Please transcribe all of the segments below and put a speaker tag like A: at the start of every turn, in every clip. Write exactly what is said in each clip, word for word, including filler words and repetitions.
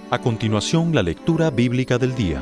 A: A continuación, la lectura bíblica del día.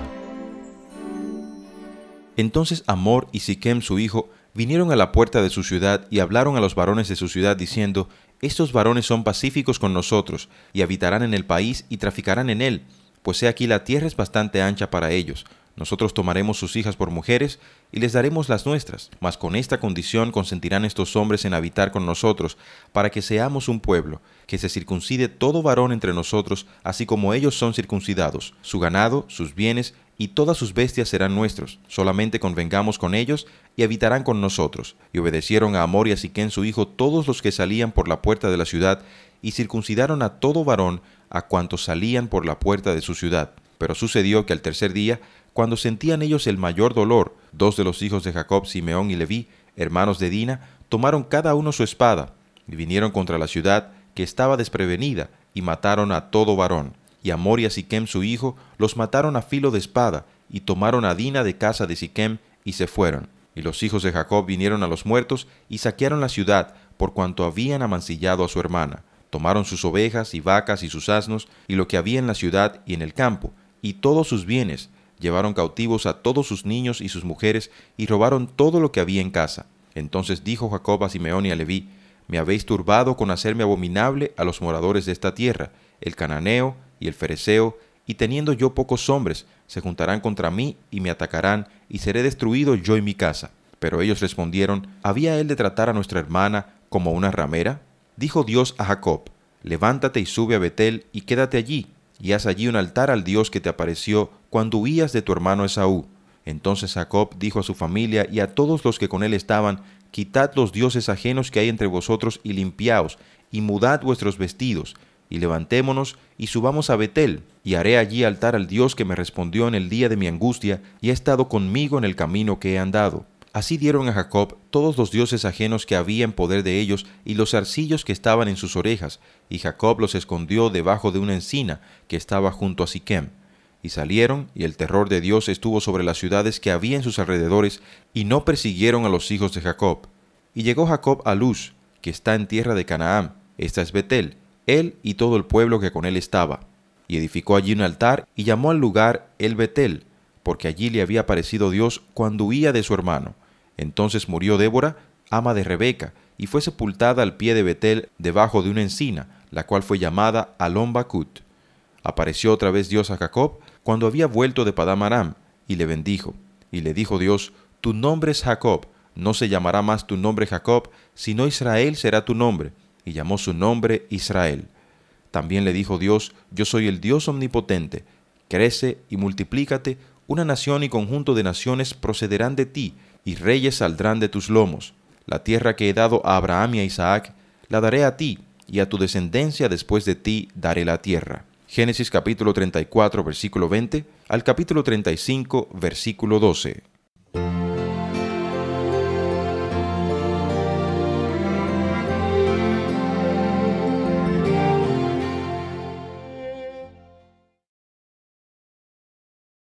B: Entonces Hamor y Siquem su hijo vinieron a la puerta de su ciudad y hablaron a los varones de su ciudad diciendo: Estos varones son pacíficos con nosotros, y habitarán en el país y traficarán en él, pues he aquí la tierra es bastante ancha para ellos. Nosotros tomaremos sus hijas por mujeres y les daremos las nuestras, mas con esta condición consentirán estos hombres en habitar con nosotros, para que seamos un pueblo, que se circuncide todo varón entre nosotros, así como ellos son circuncidados. Su ganado, sus bienes y todas sus bestias serán nuestros. Solamente convengamos con ellos y habitarán con nosotros. Y obedecieron a Hamor y a Siquem su hijo todos los que salían por la puerta de la ciudad, y circuncidaron a todo varón a cuantos salían por la puerta de su ciudad. Pero sucedió que al tercer día, cuando sentían ellos el mayor dolor, dos de los hijos de Jacob, Simeón y Leví, hermanos de Dina, tomaron cada uno su espada, y vinieron contra la ciudad, que estaba desprevenida, y mataron a todo varón. Y Hamor y a Siquem su hijo los mataron a filo de espada, y tomaron a Dina de casa de Siquem, y se fueron. Y los hijos de Jacob vinieron a los muertos, y saquearon la ciudad, por cuanto habían amancillado a su hermana. Tomaron sus ovejas y vacas y sus asnos, y lo que había en la ciudad y en el campo, y todos sus bienes. Llevaron cautivos a todos sus niños y sus mujeres, y robaron todo lo que había en casa. Entonces dijo Jacob a Simeón y a Leví: Me habéis turbado con hacerme abominable a los moradores de esta tierra, el cananeo y el fereceo, y teniendo yo pocos hombres, se juntarán contra mí y me atacarán, y seré destruido yo y mi casa. Pero ellos respondieron: ¿Había él de tratar a nuestra hermana como una ramera? Dijo Dios a Jacob: Levántate y sube a Betel y quédate allí, y haz allí un altar al Dios que te apareció cuando huías de tu hermano Esaú. Entonces Jacob dijo a su familia y a todos los que con él estaban: Quitad los dioses ajenos que hay entre vosotros y limpiaos, y mudad vuestros vestidos, y levantémonos y subamos a Betel, y haré allí altar al Dios que me respondió en el día de mi angustia, y ha estado conmigo en el camino que he andado. Así dieron a Jacob todos los dioses ajenos que había en poder de ellos, y los zarcillos que estaban en sus orejas, y Jacob los escondió debajo de una encina que estaba junto a Siquem. Y salieron, y el terror de Dios estuvo sobre las ciudades que había en sus alrededores, y no persiguieron a los hijos de Jacob. Y llegó Jacob a Luz, que está en tierra de Canaán, esta es Betel, él y todo el pueblo que con él estaba. Y edificó allí un altar, y llamó al lugar El Betel, porque allí le había aparecido Dios cuando huía de su hermano. Entonces murió Débora, ama de Rebeca, y fue sepultada al pie de Betel debajo de una encina, la cual fue llamada Alon Bacut. Apareció otra vez Dios a Jacob cuando había vuelto de Padán Aram, y le bendijo. Y le dijo Dios: Tu nombre es Jacob, no se llamará más tu nombre Jacob, sino Israel será tu nombre. Y llamó su nombre Israel. También le dijo Dios: Yo soy el Dios omnipotente. Crece y multiplícate, una nación y conjunto de naciones procederán de ti, y reyes saldrán de tus lomos. La tierra que he dado a Abraham y a Isaac, la daré a ti, y a tu descendencia después de ti daré la tierra. Génesis capítulo treinta y cuatro, versículo veinte, al capítulo treinta y cinco, versículo doce.